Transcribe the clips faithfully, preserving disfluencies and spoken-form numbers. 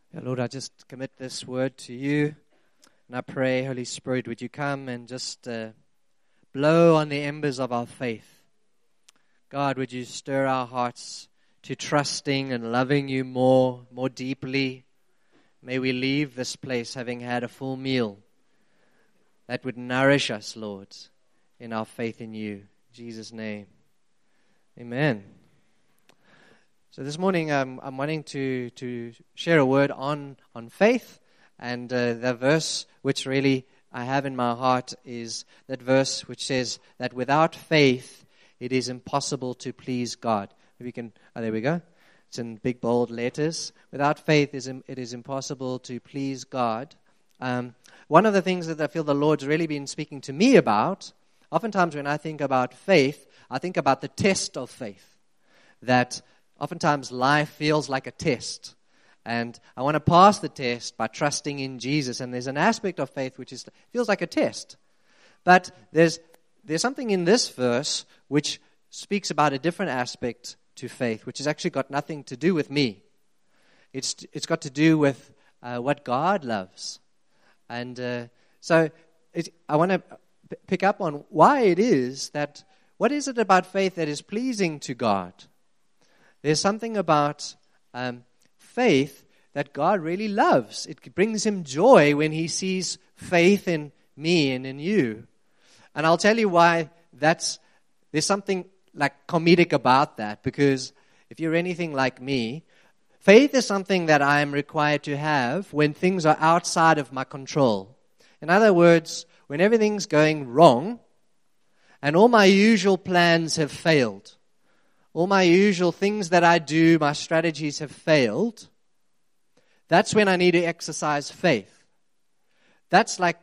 Yeah, Lord, I just commit this word to you, and I pray, Holy Spirit, would you come and just uh, blow on the embers of our faith. God, would you stir our hearts to trusting and loving you more, more deeply. May we leave this place having had a full meal that would nourish us, Lord, in our faith in you. In Jesus' name, amen. So this morning um, I'm wanting to, to share a word on, on faith, and uh, the verse which really I have in my heart is that verse which says that without faith it is impossible to please God. If you can, oh, there we go. It's in big bold letters. Without faith is it is impossible to please God. Um, one of the things that I feel the Lord's really been speaking to me about, oftentimes when I think about faith, I think about the test of faith. That oftentimes life feels like a test. And I want to pass the test by trusting in Jesus. And there's an aspect of faith which is feels like a test. But there's there's something in this verse which speaks about a different aspect to faith, which has actually got nothing to do with me. It's it's got to do with uh, what God loves. And uh, so it, I want to p- pick up on why it is that, what is it about faith that is pleasing to God? There's something about um, faith that God really loves. It brings him joy when he sees faith in me and in you. And I'll tell you why that's, there's something like comedic about that, because if you're anything like me, faith is something that I am required to have when things are outside of my control. In other words, when everything's going wrong and all my usual plans have failed, all my usual things that I do, my strategies have failed, that's when I need to exercise faith. That's like,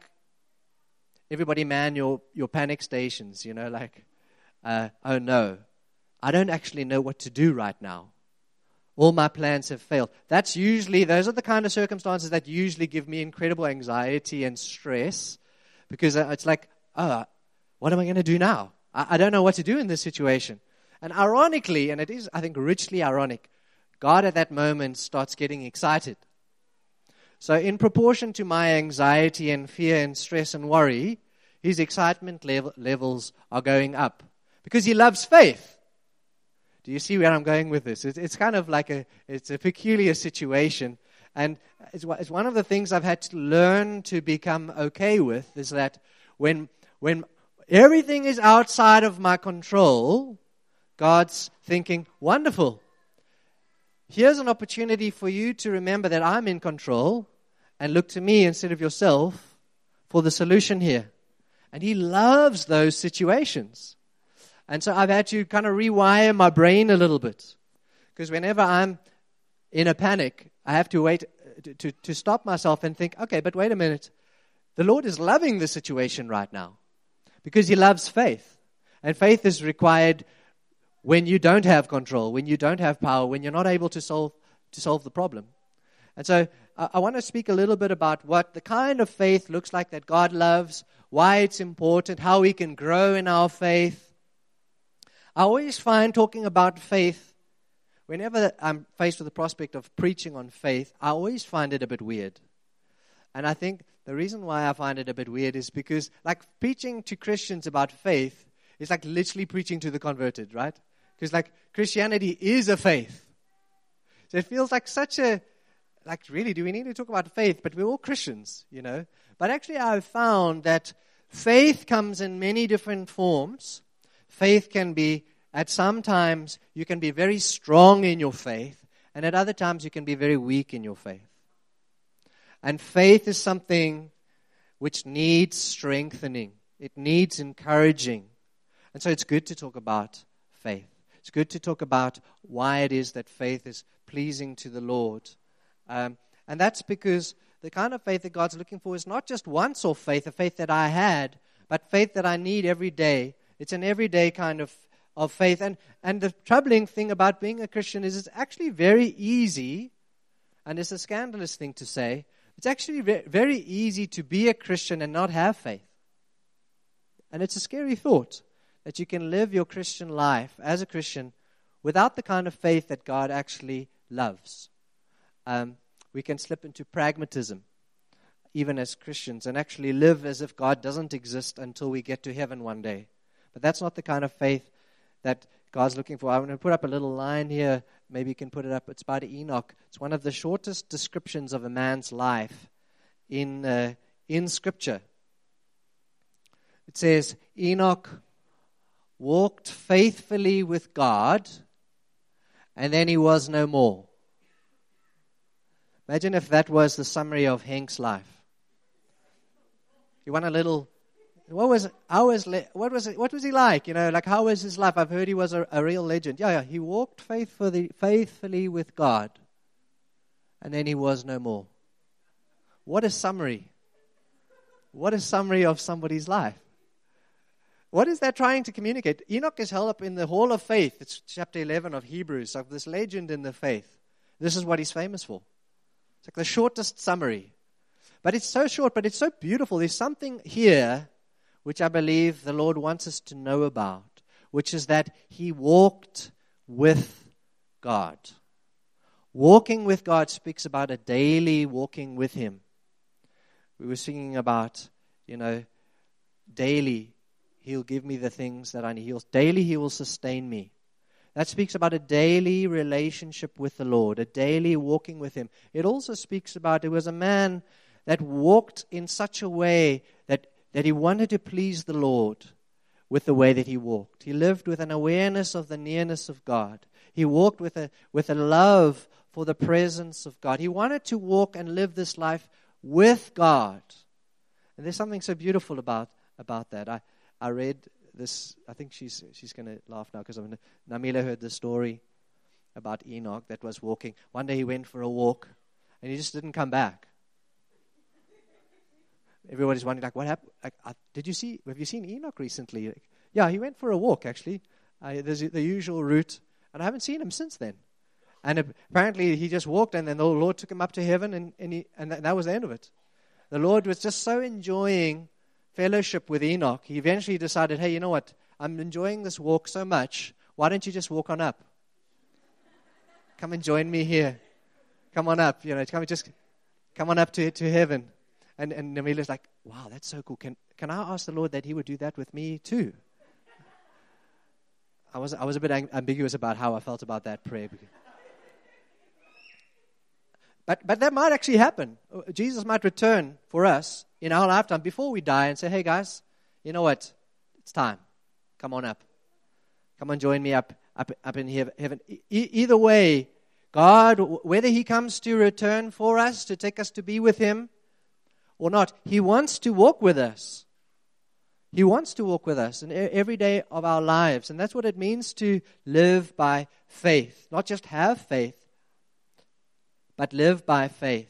everybody man your, your panic stations, you know, like, uh, oh no, I don't actually know what to do right now. All my plans have failed. That's usually, those are the kind of circumstances that usually give me incredible anxiety and stress, because it's like, oh, what am I going to do now? I, I don't know what to do in this situation. And ironically, and it is, I think, richly ironic, God at that moment starts getting excited. So in proportion to my anxiety and fear and stress and worry, his excitement level, levels are going up. Because he loves faith. Do you see where I'm going with this? It's, it's kind of like a, it's a peculiar situation. And it's, it's one of the things I've had to learn to become okay with, is that when, when everything is outside of my control, God's thinking, wonderful. Here's an opportunity for you to remember that I'm in control and look to me instead of yourself for the solution here. And he loves those situations. And so I've had to kind of rewire my brain a little bit. Because whenever I'm in a panic, I have to wait to, to, to stop myself and think, okay, but wait a minute. The Lord is loving the situation right now. Because he loves faith. And faith is required when you don't have control, when you don't have power, when you're not able to solve to solve the problem. And so I, I want to speak a little bit about what the kind of faith looks like that God loves, why it's important, how we can grow in our faith. I always find talking about faith, whenever I'm faced with the prospect of preaching on faith, I always find it a bit weird. And I think the reason why I find it a bit weird is because, like, preaching to Christians about faith is like literally preaching to the converted, right? Because, like, Christianity is a faith. So it feels like such a, like, really, do we need to talk about faith? But we're all Christians, you know. But actually I've found that faith comes in many different forms. Faith can be, at some times, you can be very strong in your faith. And at other times, you can be very weak in your faith. And faith is something which needs strengthening. It needs encouraging. And so it's good to talk about faith. It's good to talk about why it is that faith is pleasing to the Lord. Um, and that's because the kind of faith that God's looking for is not just once-off faith, a faith that I had, but faith that I need every day. It's an everyday kind of, of faith. And, and the troubling thing about being a Christian is it's actually very easy, and it's a scandalous thing to say, it's actually ve- very easy to be a Christian and not have faith. And it's a scary thought, that you can live your Christian life as a Christian without the kind of faith that God actually loves. Um, we can slip into pragmatism, even as Christians, and actually live as if God doesn't exist until we get to heaven one day. But that's not the kind of faith that God's looking for. I'm going to put up a little line here. Maybe you can put it up. It's about Enoch. It's one of the shortest descriptions of a man's life in uh, in Scripture. It says, Enoch walked faithfully with God, and then he was no more. Imagine if that was the summary of Hank's life. You want a little, what was, how was, what was it, what was he like? You know, like how was his life? I've heard he was a, a real legend. Yeah, yeah, he walked faithfully, faithfully with God, and then he was no more. What a summary. What a summary of somebody's life. What is that trying to communicate? Enoch is held up in the hall of faith. It's chapter eleven of Hebrews, of this legend in the faith. This is what he's famous for. It's like the shortest summary. But it's so short, but it's so beautiful. There's something here which I believe the Lord wants us to know about, which is that he walked with God. Walking with God speaks about a daily walking with him. We were singing about, you know, daily he'll give me the things that I need. He'll, daily he will sustain me. That speaks about a daily relationship with the Lord, a daily walking with him. It also speaks about, it was a man that walked in such a way that, that he wanted to please the Lord with the way that he walked. He lived with an awareness of the nearness of God. He walked with a, with a love for the presence of God. He wanted to walk and live this life with God. And there's something so beautiful about, about that. I I read this, I think she's she's going to laugh now because Namila heard the story about Enoch that was walking. One day he went for a walk and he just didn't come back. Everybody's wondering, like, what happened? Like, uh, did you see, have you seen Enoch recently? Like, yeah, he went for a walk, actually. Uh, there's the usual route, and I haven't seen him since then. And apparently he just walked, and then the Lord took him up to heaven, and, and, he, and that, that was the end of it. The Lord was just so enjoying fellowship with Enoch. He eventually decided, hey, you know what? I'm enjoying this walk so much. Why don't you just walk on up? Come and join me here. Come on up. You know, come just come on up to to heaven. And and Namila's like, wow, that's so cool. Can can I ask the Lord that He would do that with me too? I was I was a bit ambiguous about how I felt about that prayer. But but that might actually happen. Jesus might return for us in our lifetime before we die and say, hey guys, you know what? It's time. Come on up. Come on, join me up up, up in heaven. E- either way, God, whether He comes to return for us, to take us to be with Him or not, He wants to walk with us. He wants to walk with us in every day of our lives. And that's what it means to live by faith. Not just have faith, but live by faith.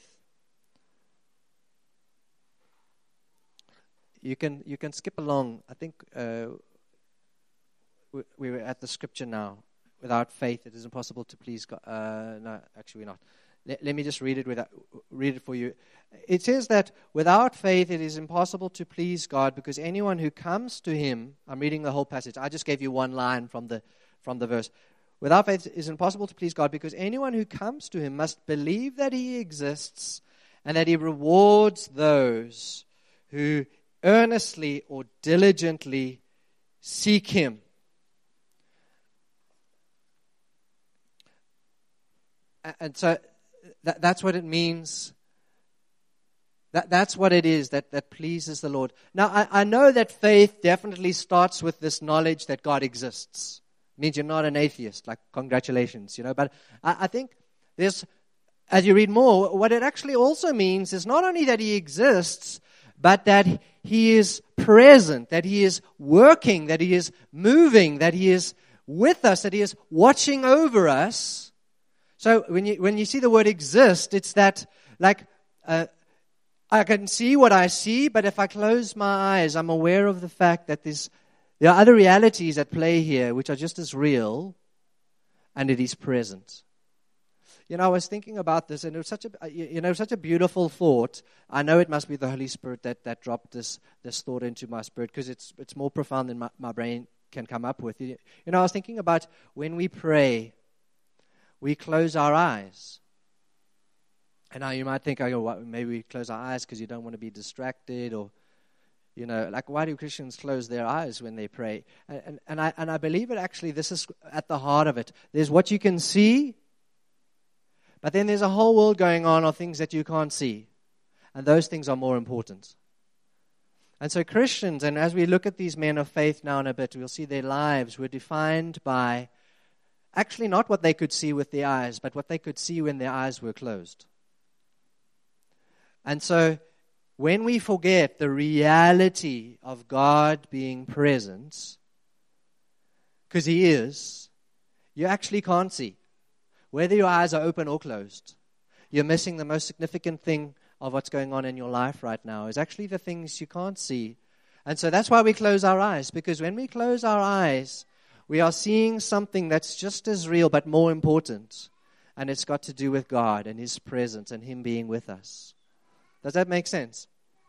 You can you can skip along. I think uh, we, we were at the scripture now. Without faith, it is impossible to please God. Uh, no, actually, we're not. Let, let me just read it without, read it for you. It says that without faith, it is impossible to please God, because anyone who comes to Him. I'm reading the whole passage. I just gave you one line from the from the verse. Without faith, it is impossible to please God, because anyone who comes to Him must believe that He exists and that He rewards those who earnestly or diligently seek Him. And so that, that's what it means. That, that's what it is that, that pleases the Lord. Now, I, I know that faith definitely starts with this knowledge that God exists. It means you're not an atheist, like congratulations, you know. But I, I think there's, as you read more, what it actually also means is not only that He exists, but that He is present, that He is working, that He is moving, that He is with us, that He is watching over us. So when you when you see the word exist, it's that, like, uh, I can see what I see, but if I close my eyes, I'm aware of the fact that there's, there are other realities at play here which are just as real, and it is present. You know, I was thinking about this, and it was such a you know such a beautiful thought. I know it must be the Holy Spirit that, that dropped this this thought into my spirit, because it's it's more profound than my, my brain can come up with. You know, I was thinking about when we pray, we close our eyes. And now you might think, oh, well, maybe we close our eyes because you don't want to be distracted, or, you know, like, why do Christians close their eyes when they pray? And, and, and, I, and I believe it actually, this is at the heart of it. There's what you can see, but then there's a whole world going on of things that you can't see. And those things are more important. And so Christians, and as we look at these men of faith now in a bit, we'll see their lives were defined by actually not what they could see with their eyes, but what they could see when their eyes were closed. And so when we forget the reality of God being present, because He is, you actually can't see. Whether your eyes are open or closed, you're missing the most significant thing of what's going on in your life right now, is actually the things you can't see. And so that's why we close our eyes, because when we close our eyes, we are seeing something that's just as real but more important. And it's got to do with God and His presence and Him being with us. Does that make sense?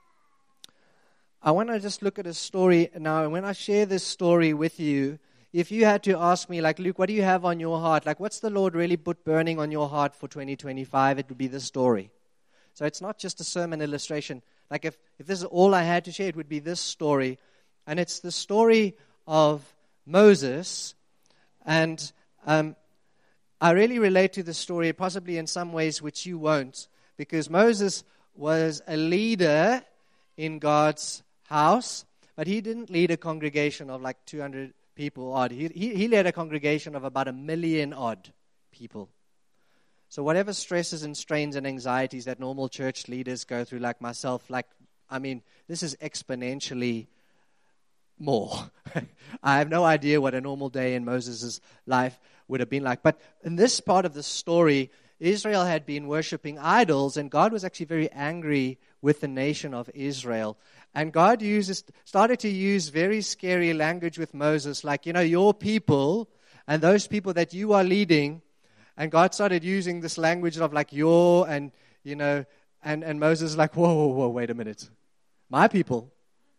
I want to just look at a story now. And when I share this story with you, if you had to ask me, like, Luke, what do you have on your heart? Like, what's the Lord really put burning on your heart for twenty twenty-five? It would be this story. So it's not just a sermon illustration. Like, if, if this is all I had to share, it would be this story. And it's the story of Moses. And um, I really relate to the story, possibly in some ways which you won't, because Moses was a leader in God's house, but he didn't lead a congregation of like two hundred people odd. He, he, he led a congregation of about a million odd people. So whatever stresses and strains and anxieties that normal church leaders go through, like myself, like, I mean, this is exponentially more. I have no idea what a normal day in Moses' life would have been like. But in this part of the story, Israel had been worshiping idols, and God was actually very angry with the nation of Israel. And God uses started to use very scary language with Moses, like, you know, your people and those people that you are leading. And God started using this language of like your and, you know, and, and Moses is like, whoa, whoa, whoa, wait a minute. My people.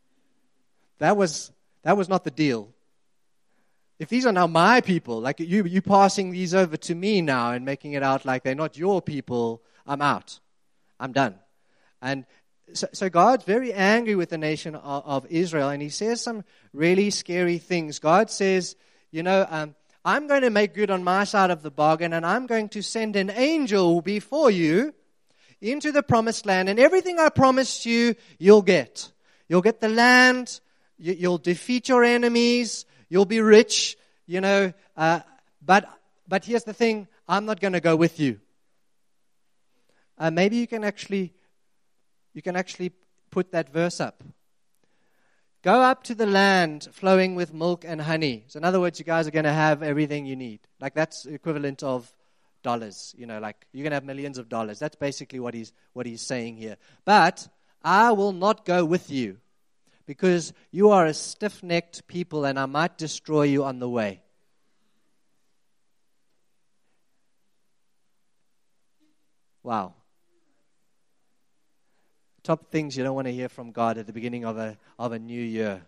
That was that was not the deal. If these are now my people, like you you passing these over to me now and making it out like they're not your people, I'm out. I'm done. And so, so God's very angry with the nation of, of Israel, and He says some really scary things. God says, you know, um, I'm going to make good on my side of the bargain, and I'm going to send an angel before you into the promised land, and everything I promised you, you'll get. You'll get the land, you, you'll defeat your enemies, you'll be rich, you know, uh, but but here's the thing, I'm not going to go with you. Uh, maybe you can actually you can actually put that verse up. Go up to the land flowing with milk and honey. So in other words, you guys are going to have everything you need. Like that's equivalent of dollars, you know, like you're going to have millions of dollars. That's basically what he's what he's saying here. But I will not go with you because you are a stiff-necked people and I might destroy you on the way. Wow. Top things you don't want to hear from God at the beginning of a of a new year.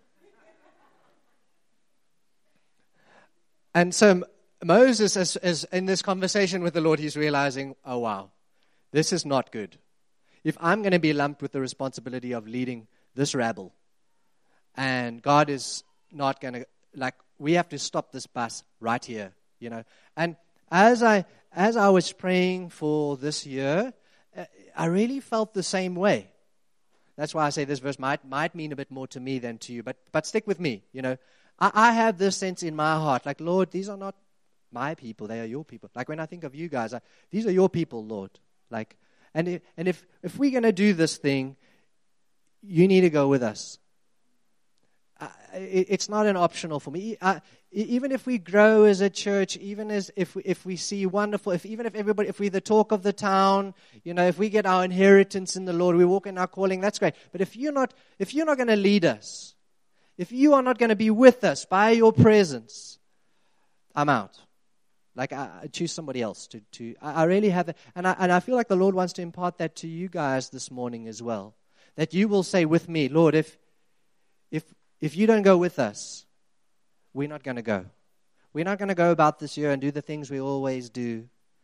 And so Moses, is, is in this conversation with the Lord, he's realizing, oh wow, this is not good. If I'm going to be lumped with the responsibility of leading this rabble, and God is not going to, like, we have to stop this bus right here, you know. And as I as I was praying for this year, I really felt the same way. That's why I say this verse might might mean a bit more to me than to you, but but stick with me, you know. I, I have this sense in my heart, like, Lord, these are not my people, they are your people. Like when I think of you guys, I, these are your people, Lord. Like, and if, and if if we're going to do this thing, you need to go with us. Uh, it, it's not an optional for me. I, even if we grow as a church, even as if we, if we see wonderful, if even if everybody, if we're the talk of the town, you know, if we get our inheritance in the Lord, we walk in our calling, that's great. But if you're not, if you're not going to lead us, if you are not going to be with us by your presence, I'm out. Like I, I choose somebody else to. to I, I really have that, and I and I feel like the Lord wants to impart that to you guys this morning as well. That you will say with me, Lord, if if if you don't go with us, we're not going to go. We're not going to go about this year and do the things we always do.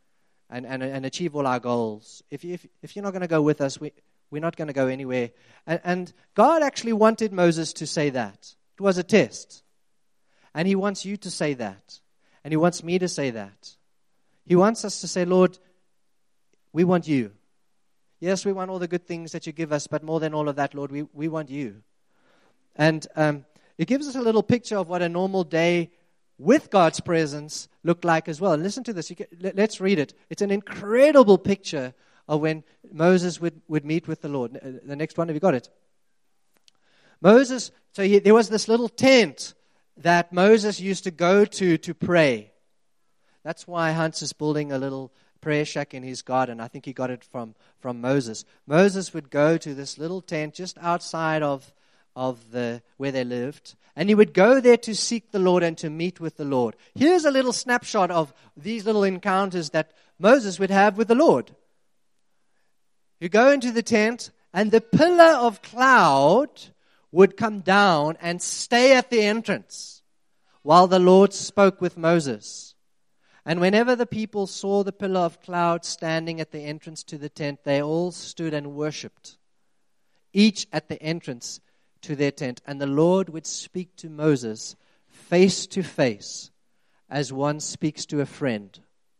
and, and, and achieve all our goals. If, you, if, if you're not going to go with us, we, we're not going to go anywhere. And, and God actually wanted Moses to say that. It was a test. And he wants you to say that. And he wants me to say that. He wants us to say, Lord, we want you. Yes, we want all the good things that you give us, but more than all of that, Lord, we, we want you. And um, it gives us a little picture of what a normal day with God's presence looked like as well. And listen to this. You can, let, let's read it. It's an incredible picture of when Moses would, would meet with the Lord. The next one, have you got it? Moses, so he, there was this little tent that Moses used to go to to pray. That's why Hans is building a little prayer shack in his garden. I think he got it from, from Moses. Moses would go to this little tent just outside of, of the where they lived, and he would go there to seek the Lord and to meet with the Lord. Here's a little snapshot of these little encounters that Moses would have with the Lord. You go into the tent, and the pillar of cloud would come down and stay at the entrance while the Lord spoke with Moses. And whenever the people saw the pillar of cloud standing at the entrance to the tent, they all stood and worshipped, each at the entrance to their tent. And the Lord would speak to Moses face to face as one speaks to a friend.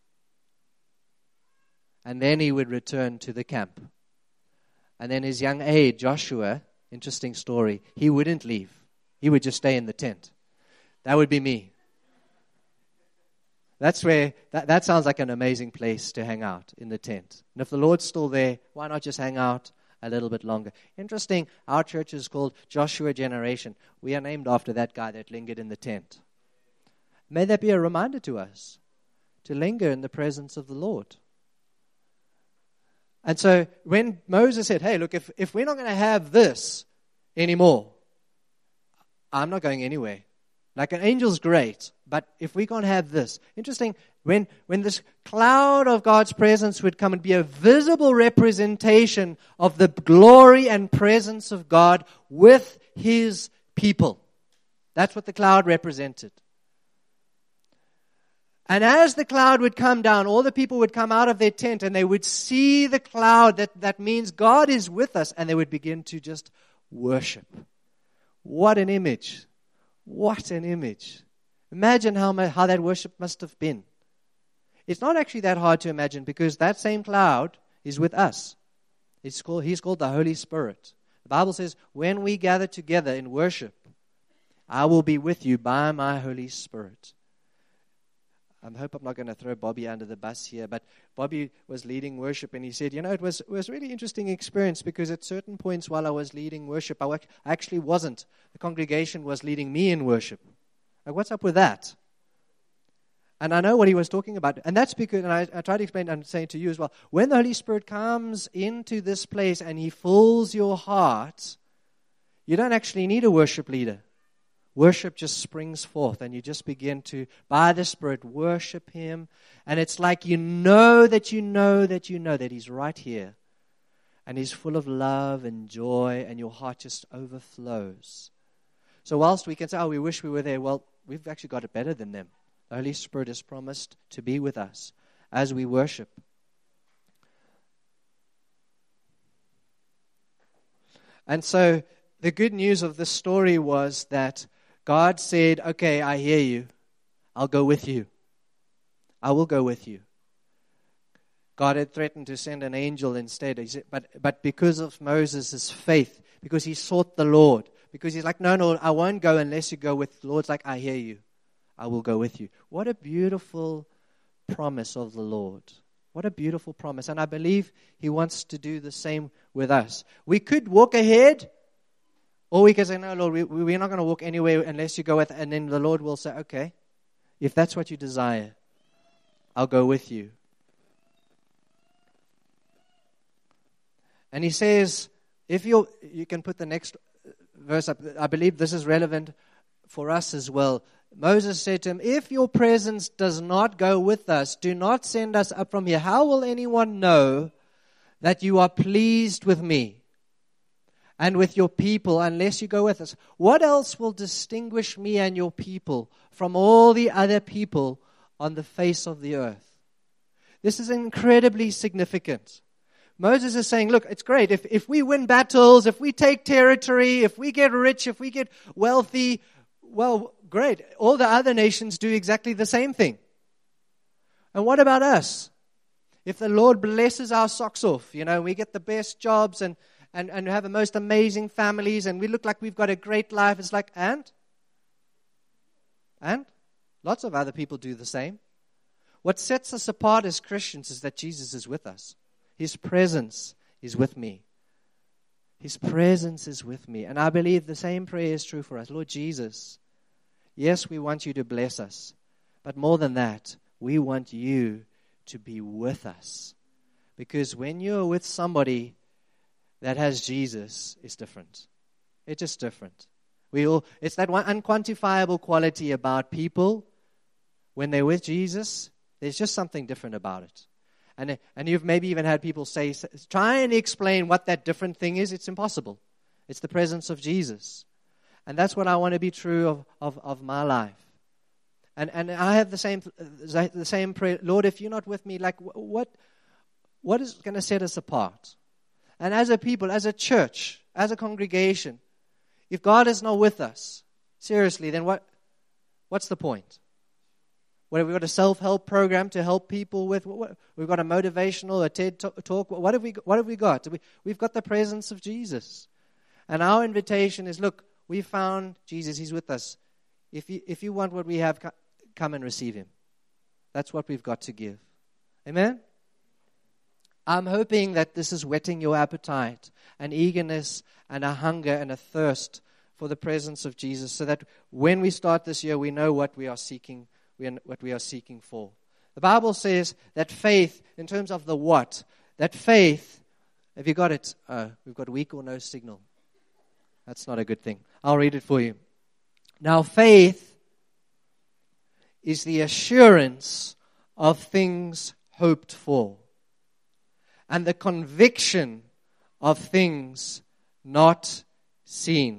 And then he would return to the camp. And then his young aide, Joshua, interesting story, he wouldn't leave. He would just stay in the tent. That would be me. That's where, that, that sounds like an amazing place to hang out, in the tent. And if the Lord's still there, why not just hang out a little bit longer? Interesting, our church is called Joshua Generation. We are named after that guy that lingered in the tent. May that be a reminder to us to linger in the presence of the Lord. And so when Moses said, hey, look, if, if we're not going to have this anymore, I'm not going anywhere. Like an angel's great, but if we can't have this. Interesting, when, when this cloud of God's presence would come and be a visible representation of the glory and presence of God with His people. That's what the cloud represented. And as the cloud would come down, all the people would come out of their tent and they would see the cloud. That, that means God is with us, and they would begin to just worship. What an image. What an image. Imagine how, how that worship must have been. It's not actually that hard to imagine, because that same cloud is with us. It's called, he's called the Holy Spirit. The Bible says, when we gather together in worship, I will be with you by my Holy Spirit. I hope I'm not going to throw Bobby under the bus here, but Bobby was leading worship, and he said, you know, it was it was a really interesting experience, because at certain points while I was leading worship, I actually wasn't. The congregation was leading me in worship. Like, what's up with that? And I know what he was talking about. And that's because, and I, I try to explain, and I'm saying to you as well, when the Holy Spirit comes into this place and He fills your heart, you don't actually need a worship leader. Worship just springs forth, and you just begin to, by the Spirit, worship Him. And it's like you know that you know that you know that He's right here. And He's full of love and joy, and your heart just overflows. So whilst we can say, oh, we wish we were there, well, we've actually got it better than them. The Holy Spirit has promised to be with us as we worship. And so the good news of this story was that God said, okay, I hear you. I'll go with you. I will go with you. God had threatened to send an angel instead. He said, but, but because of Moses' faith, because he sought the Lord, because he's like, no, no, I won't go unless you go with the Lord's like, I hear you. I will go with you. What a beautiful promise of the Lord. What a beautiful promise. And I believe He wants to do the same with us. We could walk ahead, or we can say, no, Lord, we, we're not going to walk anywhere unless you go with, and then the Lord will say, okay, if that's what you desire, I'll go with you. And He says, if you you can put the next verse up, I believe this is relevant for us as well. Moses said to him, if your presence does not go with us, do not send us up from here. How will anyone know that you are pleased with me and with your people unless you go with us? What else will distinguish me and your people from all the other people on the face of the earth? this is incredibly significant. Moses is saying, look, it's great. If, if we win battles, if we take territory, if we get rich, if we get wealthy, well, great. All the other nations do exactly the same thing. And what about us? If the Lord blesses our socks off, you know, we get the best jobs and, and, and have the most amazing families and we look like we've got a great life, it's like, and? And? Lots of other people do the same. What sets us apart as Christians is that Jesus is with us. His presence is with me. His presence is with me. And I believe the same prayer is true for us. Lord Jesus, yes, we want you to bless us. But more than that, we want you to be with us. Because when you're with somebody that has Jesus, it's different. It's just different. We all, it's that one unquantifiable quality about people. When they're with Jesus, there's just something different about it. And, and you've maybe even had people say, try and explain what that different thing is. It's impossible. It's the presence of Jesus. And that's what I want to be true of, of, of my life. And and I have the same the same prayer. Lord, if you're not with me, like what what is going to set us apart? And as a people, as a church, as a congregation, if God is not with us, seriously, then what what's the point? What have we got a self-help program to help people with? What, what, we've got a motivational, a TED talk. What have we? What have we got? We, we've got the presence of Jesus, and our invitation is: look, we found Jesus. He's with us. If you if you want what we have, come and receive Him. That's what we've got to give. Amen. I'm hoping that this is whetting your appetite, an eagerness, and a hunger and a thirst for the presence of Jesus, so that when we start this year, we know what we are seeking. We are, what we are seeking for. The Bible says that faith, in terms of the what, that faith, have you got it? Uh, we've got weak or no signal. That's not a good thing. I'll read it for you. Now, faith is the assurance of things hoped for and the conviction of things not seen.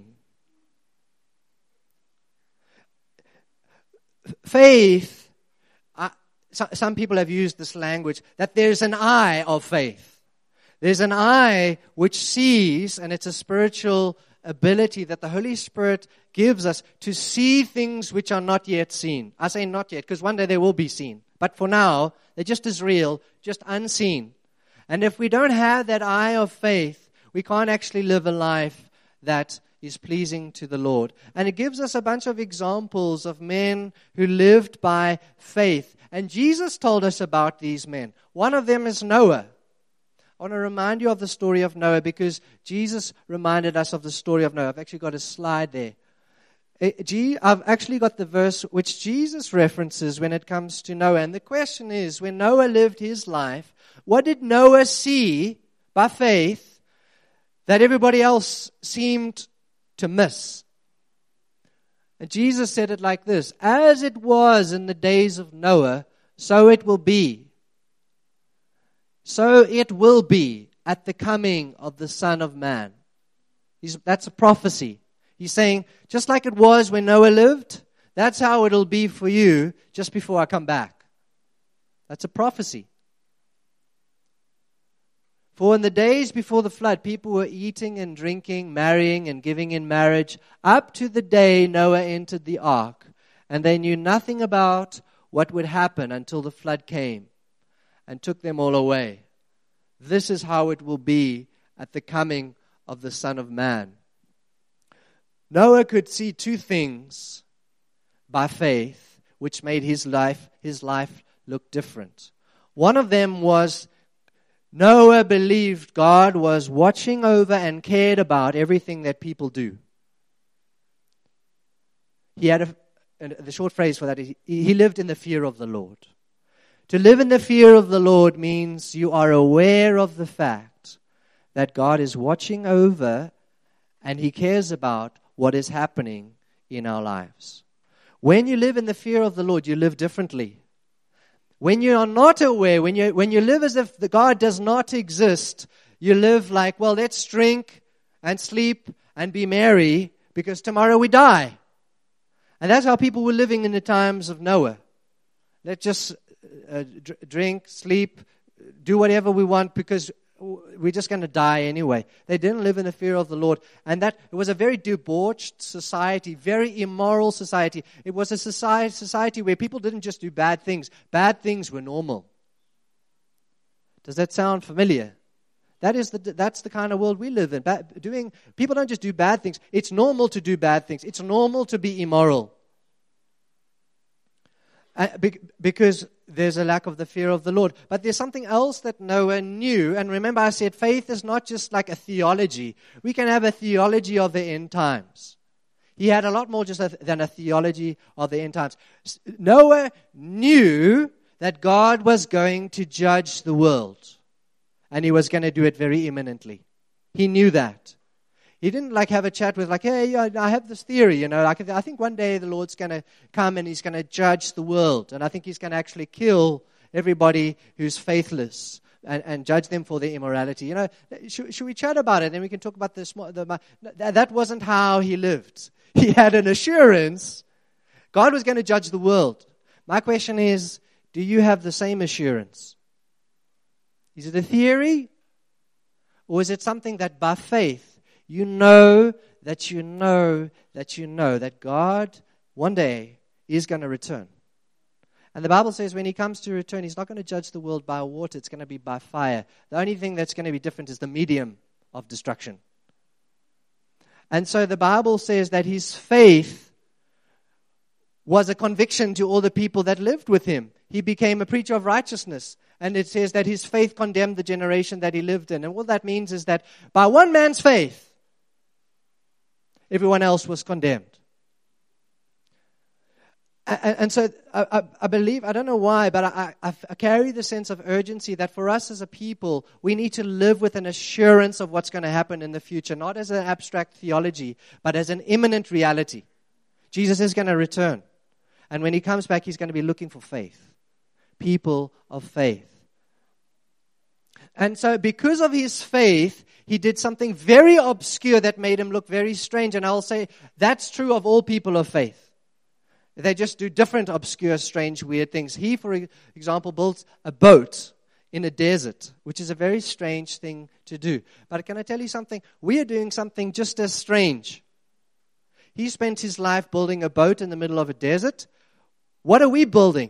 Faith, uh, so, some people have used this language, that there's an eye of faith. There's an eye which sees, and it's a spiritual ability that the Holy Spirit gives us to see things which are not yet seen. I say not yet, because one day they will be seen. But for now, they're just as real, just unseen. And if we don't have that eye of faith, we can't actually live a life that is pleasing to the Lord. And it gives us a bunch of examples of men who lived by faith. And Jesus told us about these men. One of them is Noah. I want to remind you of the story of Noah because Jesus reminded us of the story of Noah. I've actually got a slide there. I've actually got the verse which Jesus references when it comes to Noah. And the question is, when Noah lived his life, what did Noah see by faith that everybody else seemed to miss? And Jesus said it like this: as it was in the days of Noah, so it will be. So it will be at the coming of the Son of Man. He's, that's a prophecy. He's saying, just like it was when Noah lived, that's how it'll be for you just before I come back. That's a prophecy. For in the days before the flood, people were eating and drinking, marrying and giving in marriage, up to the day Noah entered the ark. And they knew nothing about what would happen until the flood came and took them all away. This is how it will be at the coming of the Son of Man. Noah could see two things by faith, which made his life, his life look different. One of them was Noah believed God was watching over and cared about everything that people do. He had a, the short phrase for that is he lived in the fear of the Lord. To live in the fear of the Lord means you are aware of the fact that God is watching over and He cares about what is happening in our lives. When you live in the fear of the Lord, you live differently. When you are not aware, when you when you live as if the God does not exist, you live like, well, let's drink and sleep and be merry because tomorrow we die. And that's how people were living in the times of Noah. Let's just uh, dr- drink, sleep, do whatever we want because we're just going to die anyway. They didn't live in the fear of the Lord. And that it was a very debauched society, very immoral society. It was a society, society where people didn't just do bad things. Bad things were normal. Does that sound familiar? That is the, that's the kind of world we live in. Bad, doing, people don't just do bad things. It's normal to do bad things. It's normal to be immoral. Uh, be, because there's a lack of the fear of the Lord. But there's something else that Noah knew. And remember I said faith is not just like a theology. We can have a theology of the end times. He had a lot more just a, than a theology of the end times. Noah knew that God was going to judge the world. And he was going to do it very imminently. He knew that. He didn't like have a chat with like, hey, I have this theory, you know, like I think one day the Lord's going to come and he's going to judge the world. And I think he's going to actually kill everybody who's faithless and, and judge them for their immorality. You know, should, should we chat about it? And we can talk about this. The, that wasn't how he lived. He had an assurance God was going to judge the world. My question is, do you have the same assurance? Is it a theory? Or is it something that by faith, you know that you know that you know that God one day is going to return. And the Bible says when he comes to return, he's not going to judge the world by water. It's going to be by fire. The only thing that's going to be different is the medium of destruction. And so the Bible says that his faith was a conviction to all the people that lived with him. He became a preacher of righteousness. And it says that his faith condemned the generation that he lived in. And what that means is that by one man's faith, everyone else was condemned. And, and so I, I believe, I don't know why, but I, I, I carry the sense of urgency that for us as a people, we need to live with an assurance of what's going to happen in the future, not as an abstract theology, but as an imminent reality. Jesus is going to return. And when he comes back, he's going to be looking for faith. People of faith. And so because of his faith, he did something very obscure that made him look very strange. And I'll say that's true of all people of faith. They just do different, obscure, strange, weird things. He, for example, built a boat in a desert, which is a very strange thing to do. But can I tell you something? We are doing something just as strange. He spent his life building a boat in the middle of a desert. What are we building?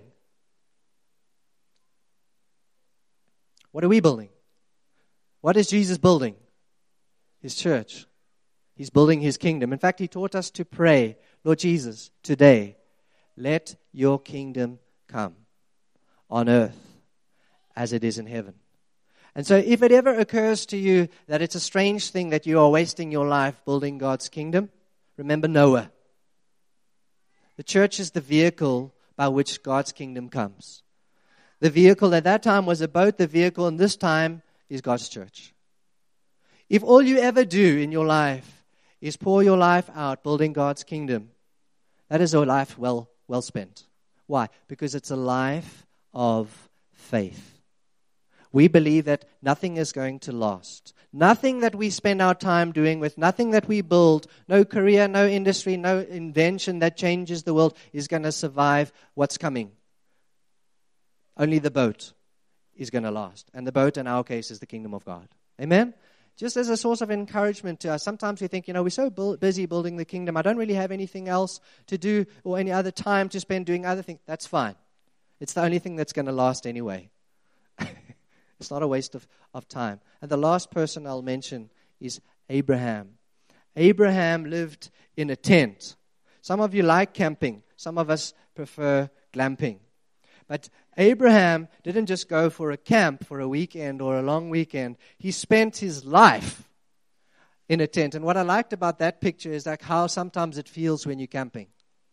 What are we building? What is Jesus building? His church. He's building his kingdom. In fact, he taught us to pray, Lord Jesus, today, let your kingdom come on earth as it is in heaven. And so if it ever occurs to you that it's a strange thing that you are wasting your life building God's kingdom, remember Noah. The church is the vehicle by which God's kingdom comes. The vehicle at that time was a boat. The vehicle in this time is God's church. If all you ever do in your life is pour your life out building God's kingdom, that is a life well, well spent. Why? Because it's a life of faith. We believe that nothing is going to last. Nothing that we spend our time doing with, nothing that we build, no career, no industry, no invention that changes the world is going to survive what's coming. Only the boat is going to last. And the boat, in our case, is the kingdom of God. Amen? Just as a source of encouragement to us, sometimes we think, you know, we're so bu- busy building the kingdom, I don't really have anything else to do or any other time to spend doing other things. That's fine. It's the only thing that's going to last anyway. It's not a waste of, of time. And the last person I'll mention is Abraham. Abraham lived in a tent. Some of you like camping. Some of us prefer glamping. But Abraham didn't just go for a camp for a weekend or a long weekend. He spent his life in a tent. And what I liked about that picture is like how sometimes it feels when you're camping.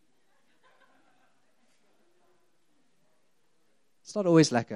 It's not always lacquer.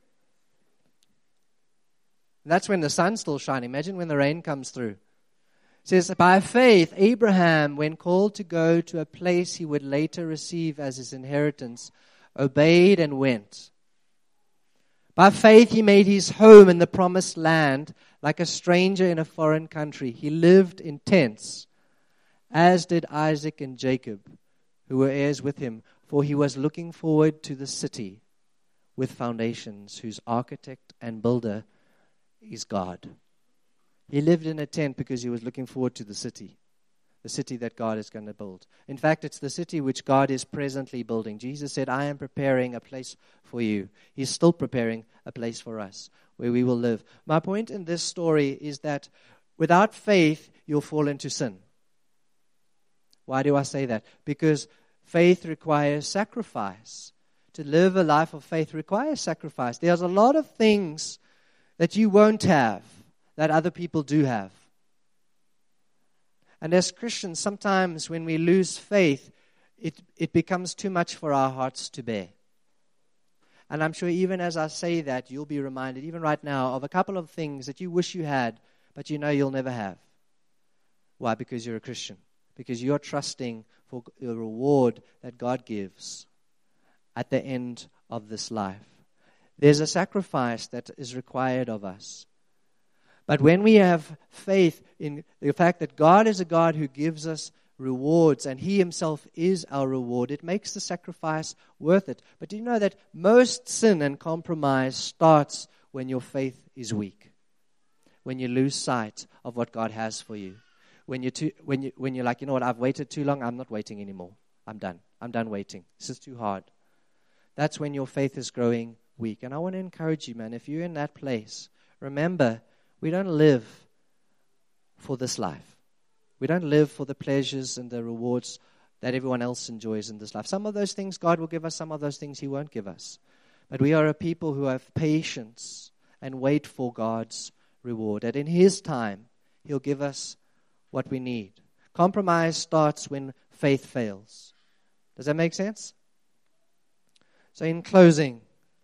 That's when the sun's still shining. Imagine when the rain comes through. It says, by faith, Abraham, when called to go to a place he would later receive as his inheritance, obeyed and went. By faith, he made his home in the promised land like a stranger in a foreign country. He lived in tents, as did Isaac and Jacob, who were heirs with him, for he was looking forward to the city with foundations, whose architect and builder is God. He lived in a tent because he was looking forward to the city, the city that God is going to build. In fact, it's the city which God is presently building. Jesus said, I am preparing a place for you. He's still preparing a place for us where we will live. My point in this story is that without faith, you'll fall into sin. Why do I say that? Because faith requires sacrifice. To live a life of faith requires sacrifice. There's a lot of things that you won't have that other people do have. And as Christians, sometimes when we lose faith, it, it becomes too much for our hearts to bear. And I'm sure even as I say that, you'll be reminded, even right now, of a couple of things that you wish you had, but you know you'll never have. Why? Because you're a Christian. Because you're trusting for the reward that God gives at the end of this life. There's a sacrifice that is required of us. But when we have faith in the fact that God is a God who gives us rewards and He Himself is our reward, it makes the sacrifice worth it. But do you know that most sin and compromise starts when your faith is weak? When you lose sight of what God has for you. When you're, too, when, you, when you're like, you know what, I've waited too long, I'm not waiting anymore. I'm done. I'm done waiting. This is too hard. That's when your faith is growing weak. And I want to encourage you, man, if you're in that place, remember, we don't live for this life. We don't live for the pleasures and the rewards that everyone else enjoys in this life. Some of those things God will give us, some of those things He won't give us. But we are a people who have patience and wait for God's reward. And in His time, He'll give us what we need. Compromise starts when faith fails. Does that make sense? So in closing,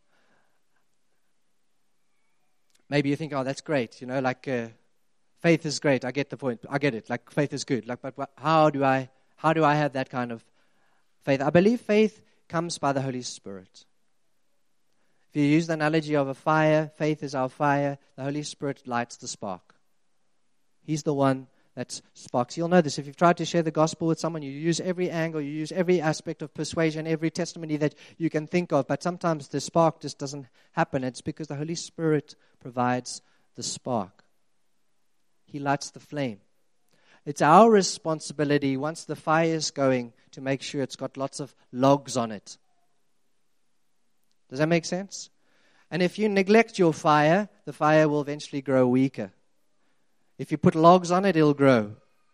maybe you think, oh, that's great. You know, like uh, faith is great. I get the point. I get it. Like faith is good. Like, but how do I, how do I have that kind of faith? I believe faith comes by the Holy Spirit. If you use the analogy of a fire, faith is our fire. The Holy Spirit lights the spark. He's the one that sparks. You'll know this. If you've tried to share the gospel with someone, you use every angle, you use every aspect of persuasion, every testimony that you can think of, but sometimes the spark just doesn't happen. It's because the Holy Spirit provides the spark. He lights the flame. It's our responsibility, once the fire is going, to make sure it's got lots of logs on it. Does that make sense? And if you neglect your fire, the fire will eventually grow weaker. If you put logs on it, it'll grow.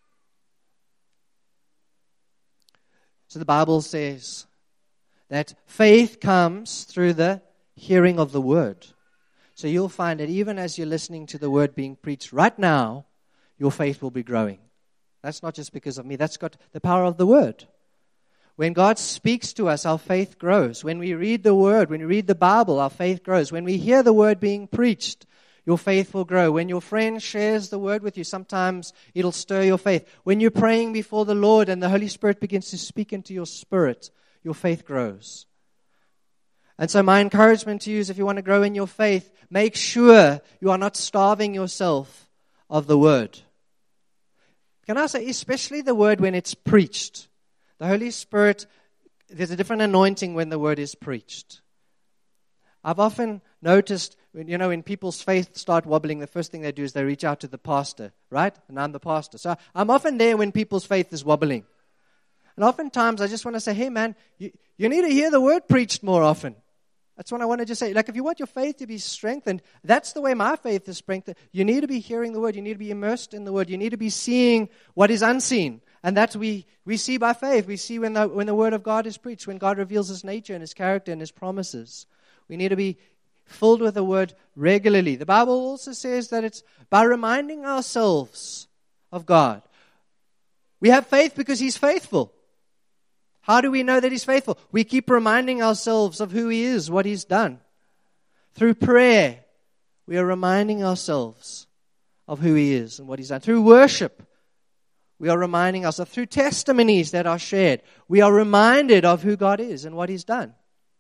So the Bible says that faith comes through the hearing of the word. So you'll find that even as you're listening to the word being preached right now, your faith will be growing. That's not just because of me. That's got the power of the word. When God speaks to us, our faith grows. When we read the word, when we read the Bible, our faith grows. When we hear the word being preached, your faith will grow. When your friend shares the word with you, sometimes it'll stir your faith. When you're praying before the Lord and the Holy Spirit begins to speak into your spirit, your faith grows. And so my encouragement to you is, if you want to grow in your faith, make sure you are not starving yourself of the word. Can I say, especially the word when it's preached. The Holy Spirit, there's a different anointing when the word is preached. I've often noticed, you know, when people's faith start wobbling, the first thing they do is they reach out to the pastor, right? And I'm the pastor. So I'm often there when people's faith is wobbling. And oftentimes I just want to say, hey man, you, you need to hear the word preached more often. That's what I want to just say. Like, if you want your faith to be strengthened, that's the way my faith is strengthened. You need to be hearing the word. You need to be immersed in the word. You need to be seeing what is unseen. And that we, we see by faith. We see when the, when the word of God is preached, when God reveals His nature and His character and His promises. We need to be filled with the word regularly. The Bible also says that it's by reminding ourselves of God. We have faith because He's faithful. How do we know that He's faithful? We keep reminding ourselves of who He is, what He's done. Through prayer, we are reminding ourselves of who He is and what He's done. Through worship, we are reminding ourselves. Through testimonies that are shared, we are reminded of who God is and what He's done.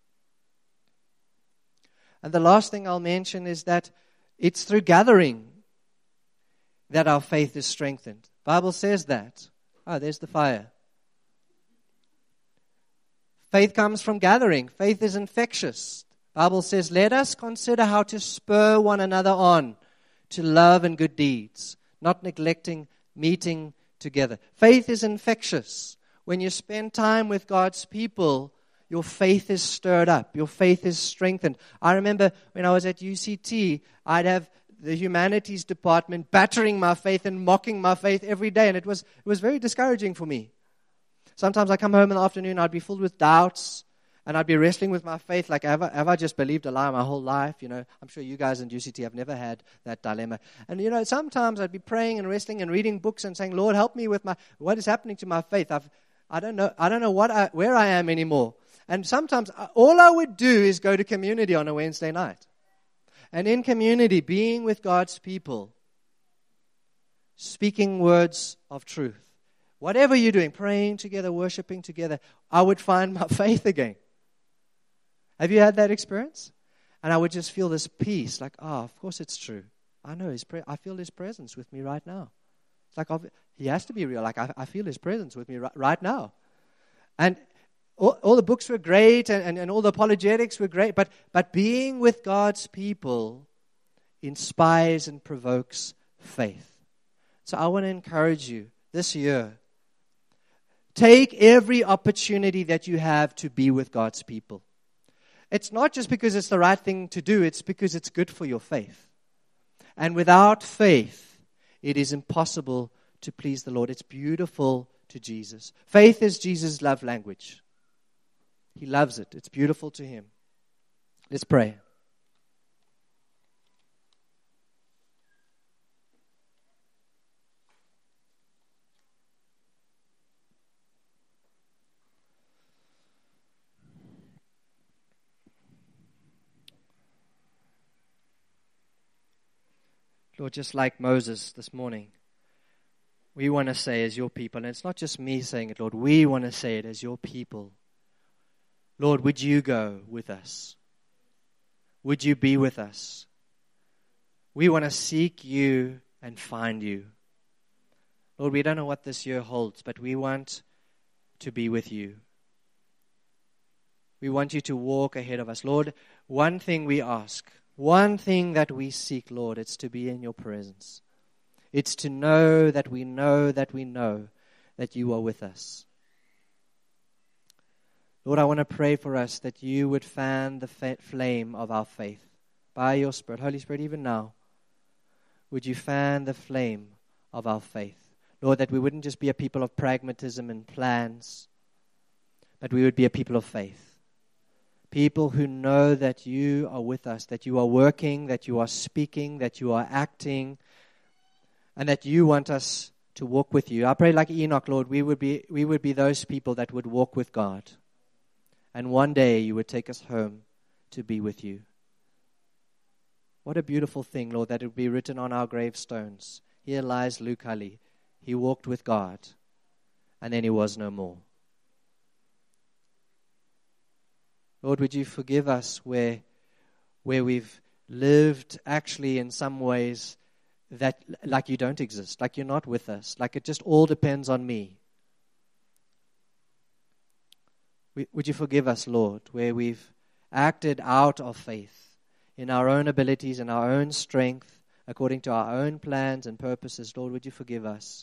And the last thing I'll mention is that it's through gathering that our faith is strengthened. The Bible says that. Oh, there's the fire. Faith comes from gathering. Faith is infectious. Bible says, let us consider how to spur one another on to love and good deeds, not neglecting meeting together. Faith is infectious. When you spend time with God's people, your faith is stirred up. Your faith is strengthened. I remember when I was at U C T, I'd have the humanities department battering my faith and mocking my faith every day, and it was it was very discouraging for me. Sometimes I come home in the afternoon, I'd be filled with doubts, and I'd be wrestling with my faith, like, have I, have I just believed a lie my whole life? You know, I'm sure you guys in U C T have never had that dilemma. And, you know, sometimes I'd be praying and wrestling and reading books and saying, Lord, help me with my, what is happening to my faith? I've, I don't know, I don't know what I, where I am anymore. And sometimes all I would do is go to community on a Wednesday night. And in community, being with God's people, speaking words of truth. Whatever you're doing, praying together, worshiping together, I would find my faith again. Have you had that experience? And I would just feel this peace, like, oh, of course it's true. I know His pre- I feel His presence with me right now. It's like, He has to be real. Like, I, I feel His presence with me right, right now. And all, all the books were great, and, and, and all the apologetics were great, but, but being with God's people inspires and provokes faith. So I want to encourage you this year, take every opportunity that you have to be with God's people. It's not just because it's the right thing to do, it's because it's good for your faith. And without faith, it is impossible to please the Lord. It's beautiful to Jesus. Faith is Jesus' love language. He loves it. It's beautiful to Him. Let's pray. Lord, just like Moses this morning, we want to say as your people, and it's not just me saying it, Lord, we want to say it as your people. Lord, would you go with us? Would you be with us? We want to seek you and find you. Lord, we don't know what this year holds, but we want to be with you. We want you to walk ahead of us. Lord, one thing we ask, one thing that we seek, Lord, it's to be in your presence. It's to know that we know that we know that you are with us. Lord, I want to pray for us that you would fan the fa- flame of our faith by your Spirit. Holy Spirit, even now, would you fan the flame of our faith? Lord, that we wouldn't just be a people of pragmatism and plans, but we would be a people of faith. People who know that you are with us, that you are working, that you are speaking, that you are acting, and that you want us to walk with you. I pray like Enoch, Lord, we would be we would be those people that would walk with God. And one day you would take us home to be with you. What a beautiful thing, Lord, that it would be written on our gravestones. Here lies Luke Hully. He walked with God, and then he was no more. Lord, would you forgive us where, where we've lived actually in some ways that like you don't exist, like you're not with us, like it just all depends on me. We, would you forgive us, Lord, where we've acted out of faith in our own abilities and our own strength, according to our own plans and purposes. Lord, would you forgive us?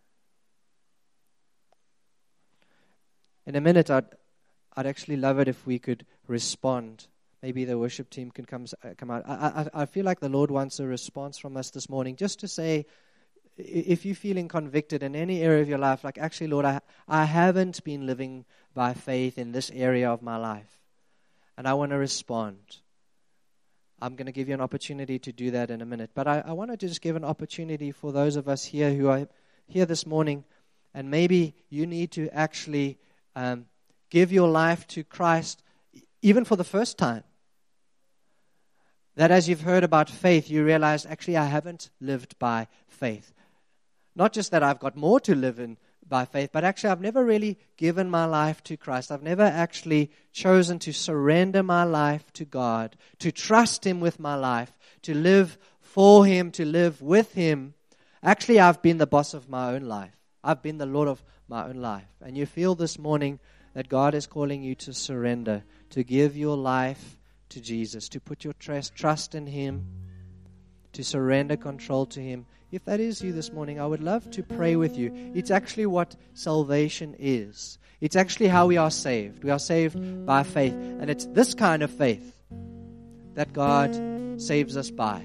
In a minute, I'd I'd actually love it if we could respond. Maybe the worship team can come uh, come out. I, I, I feel like the Lord wants a response from us this morning, just to say, if you're feeling convicted in any area of your life, like, actually, Lord, I, I haven't been living by faith in this area of my life, and I want to respond. I'm going to give you an opportunity to do that in a minute. But I, I want to just give an opportunity for those of us here who are here this morning, and maybe you need to actually Um, give your life to Christ, even for the first time. That as you've heard about faith, you realize, actually, I haven't lived by faith. Not just that I've got more to live in by faith, but actually I've never really given my life to Christ. I've never actually chosen to surrender my life to God, to trust Him with my life, to live for Him, to live with Him. Actually, I've been the boss of my own life. I've been the Lord of my own life. And you feel this morning that God is calling you to surrender, to give your life to Jesus, to put your trust, trust in Him, to surrender control to Him. If that is you this morning, I would love to pray with you. It's actually what salvation is. It's actually how we are saved. We are saved by faith. And it's this kind of faith that God saves us by.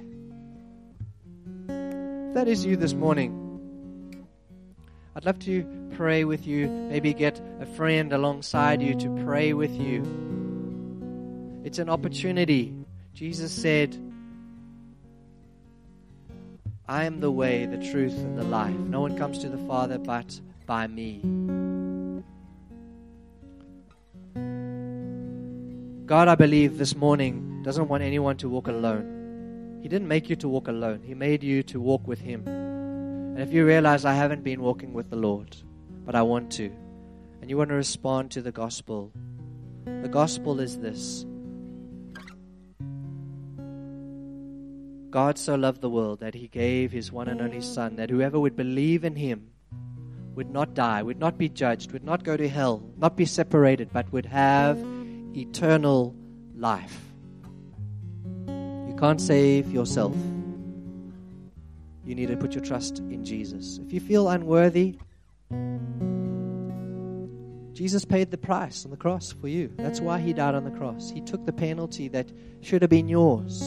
If that is you this morning, I'd love to pray with you. Maybe get a friend alongside you to pray with you. It's an opportunity. Jesus said, I am the way, the truth, and the life. No one comes to the Father but by me. God, I believe this morning doesn't want anyone to walk alone. He didn't make you to walk alone. He made you to walk with Him. And if you realize I haven't been walking with the Lord, but I want to, and you want to respond to the gospel, the gospel is this. God so loved the world that He gave His one and only Son, that whoever would believe in Him would not die, would not be judged, would not go to hell, not be separated, but would have eternal life. You can't save yourself. You need to put your trust in Jesus. If you feel unworthy, Jesus paid the price on the cross for you. That's why He died on the cross. He took the penalty that should have been yours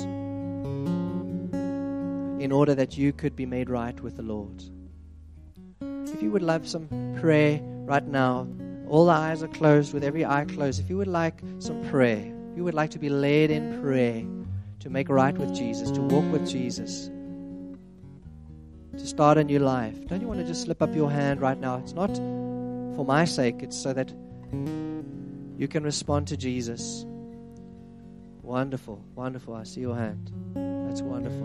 in order that you could be made right with the Lord. If you would love some prayer right now, all the eyes are closed, with every eye closed. If you would like some prayer, if you would like to be led in prayer to make right with Jesus, to walk with Jesus, to start a new life, don't you want to just slip up your hand right now? It's not for my sake, it's so that you can respond to Jesus. Wonderful, wonderful. I see your hand. That's wonderful.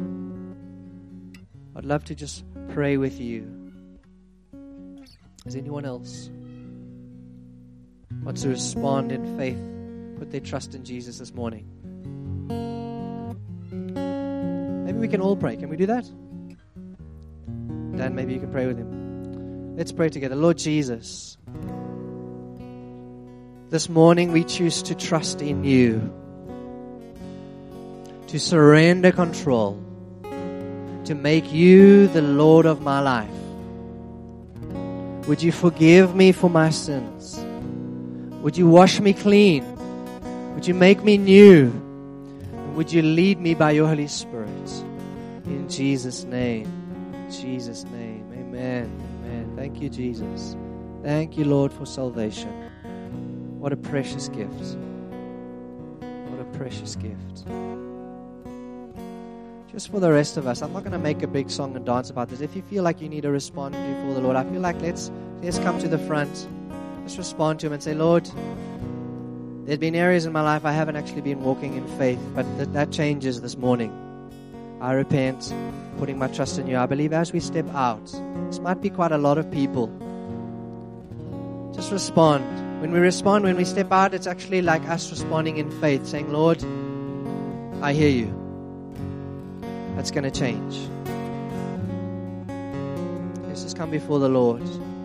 I'd love to just pray with you. Is anyone else wants to respond in faith, put their trust in Jesus this morning? Maybe we can all pray. Can we do that? Dan, maybe you can pray with him. Let's pray together. Lord Jesus, this morning we choose to trust in you, to surrender control, to make you the Lord of my life. Would you forgive me for my sins? Would you wash me clean? Would you make me new? Would you lead me by your Holy Spirit? In Jesus' name. In Jesus' name. Amen. Amen. Thank you, Jesus. Thank you, Lord, for salvation. What a precious gift. What a precious gift. Just for the rest of us, I'm not going to make a big song and dance about this. If you feel like you need to respond before the Lord, I feel like let's let's come to the front. Let's respond to Him and say, Lord, there's been areas in my life I haven't actually been walking in faith, but th- that changes this morning. I repent, putting my trust in you. I believe as we step out, this might be quite a lot of people. Just respond. When we respond, when we step out, it's actually like us responding in faith, saying, Lord, I hear you. That's going to change. Let's just come before the Lord.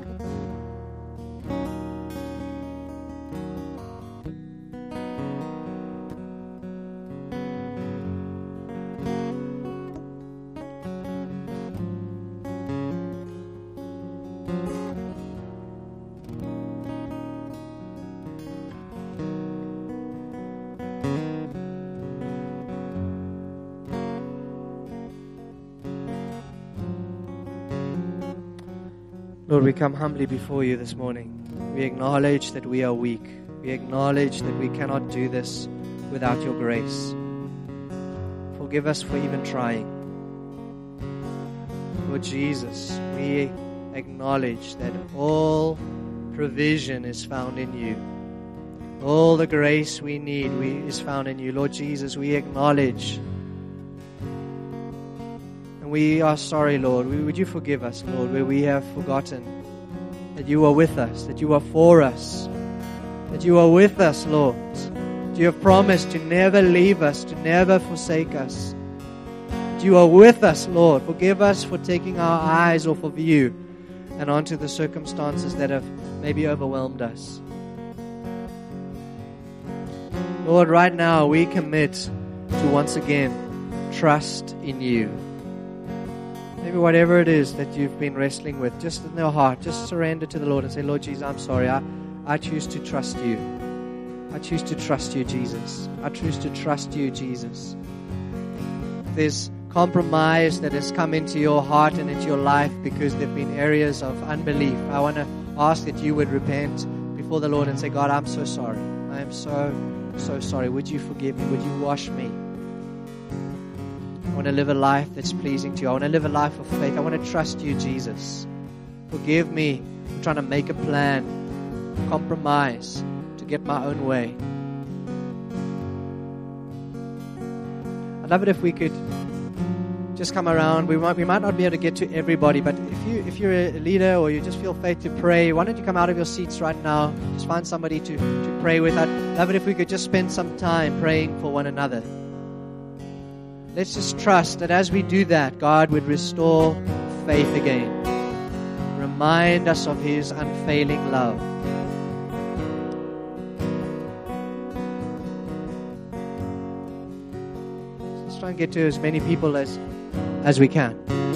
Lord, we come humbly before you this morning. We acknowledge that we are weak. We acknowledge that we cannot do this without your grace. Forgive us for even trying. Lord Jesus, we acknowledge that all provision is found in you. All the grace we need we, is found in you. Lord Jesus, we acknowledge. We are sorry, Lord. Would you forgive us, Lord, where we have forgotten that you are with us, that you are for us, that you are with us, Lord. That you have promised to never leave us, to never forsake us. That you are with us, Lord. Forgive us for taking our eyes off of you and onto the circumstances that have maybe overwhelmed us. Lord, right now we commit to once again trust in you. Maybe whatever it is that you've been wrestling with, just in your heart, just surrender to the Lord and say, Lord Jesus, I'm sorry. I, I choose to trust you. I choose to trust you, Jesus. I choose to trust you, Jesus. If there's compromise that has come into your heart and into your life because there have been areas of unbelief, I want to ask that you would repent before the Lord and say, God, I'm so sorry. I am so, so sorry. Would you forgive me? Would you wash me? I want to live a life that's pleasing to you. I want to live a life of faith. I want to trust you, Jesus. Forgive me for trying to make a plan, compromise, to get my own way. I'd love it if we could just come around. We might we might not be able to get to everybody, but if you if you're a leader or you just feel faith to pray, why don't you come out of your seats right now? Just find somebody to, to pray with. I'd love it if we could just spend some time praying for one another. Let's just trust that as we do that, God would restore faith again. Remind us of His unfailing love. Let's try and get to as many people as, as we can.